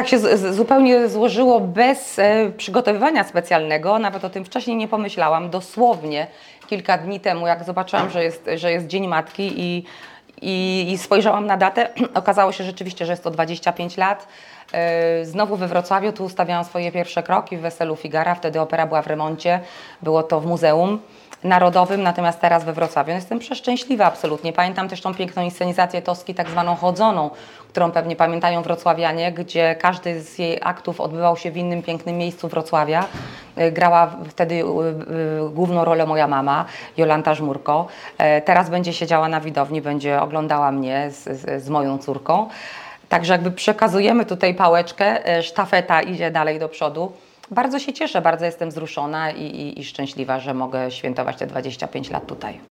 tak się zupełnie złożyło bez przygotowywania specjalnego, nawet o tym wcześniej nie pomyślałam. Dosłownie kilka dni temu, jak zobaczyłam, że jest Dzień Matki i spojrzałam na datę, okazało się rzeczywiście, że jest to 25 lat. Znowu we Wrocławiu, tu stawiałam swoje pierwsze kroki w Weselu Figara, wtedy opera była w remoncie, było to w Muzeum Narodowym, natomiast teraz we Wrocławiu. Jestem przeszczęśliwa absolutnie. Pamiętam też tą piękną inscenizację Toski, tak zwaną chodzoną, którą pewnie pamiętają wrocławianie, gdzie każdy z jej aktów odbywał się w innym pięknym miejscu Wrocławia. Grała wtedy główną rolę moja mama, Jolanta Żmurko. Teraz będzie siedziała na widowni, będzie oglądała mnie z moją córką. Także jakby przekazujemy tutaj pałeczkę, sztafeta idzie dalej do przodu. Bardzo się cieszę, bardzo jestem wzruszona i szczęśliwa, że mogę świętować te 25 lat tutaj.